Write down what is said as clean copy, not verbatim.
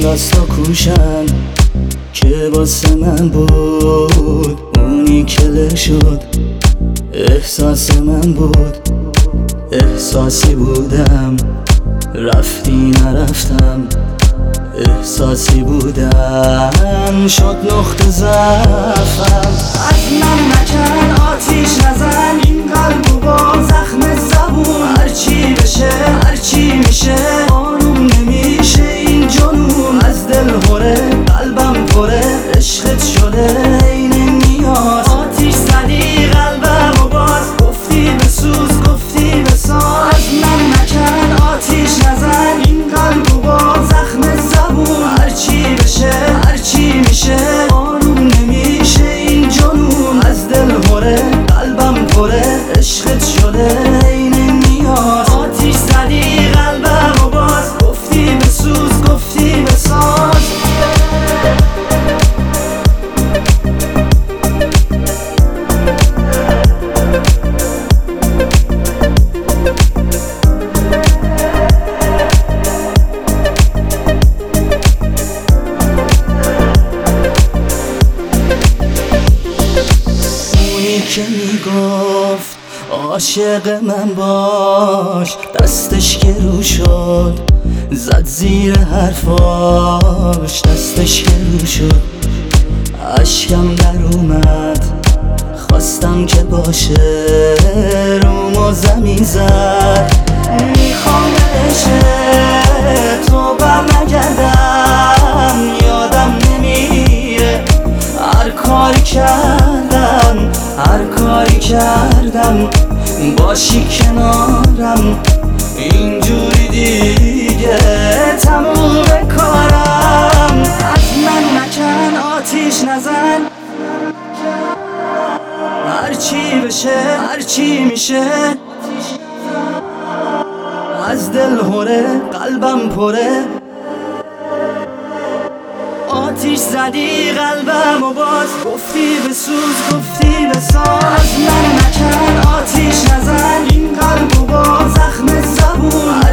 دستا کوشن که واسه من بود، اونی کله شد احساس من بود. احساسی بودم رفتی نرفتم، احساسی بودم شد نقطه ضعفم. از من نکن آتیش نزن این قلبو با زخم زبون، هرچی بشه هرچی میشه آروم نمیشه این جنون. از دل هره قلبم پره عشقت شده عین نیاز. آتیش زدی قلبم و باز گفتی بسوز گفتی بساز. از من نکن آتیش نزن این قلبو با زخم زبون، هرچی بشه هرچی میشه آروم نمیشه این جنون. از دل هره قلبم پره عشقت شده عین نیاز. آتیش زدی قلبم و باز گفتی بسوز گفتی بساز. که میگفت عاشق من باش، دستش گرو شد زد زیر حرفاش. دستش گرو شد اشکم در اومد، خواستم که باشه رومو زمین زد. میخوام عشق تو بر نگردم، یادم نمیره هر کاری کردم هر کاری کردم باشی کنارم. اینجوری دیگه تموم کارم. از من نکن آتیش نزن هرچی بشه هرچی میشه. از دل هره قلبم پره. آتیش زدی قلبم و باز گفتی بسوز گفتی بساز. از من نکن آتیش نزن این قلبو با زخم زبون،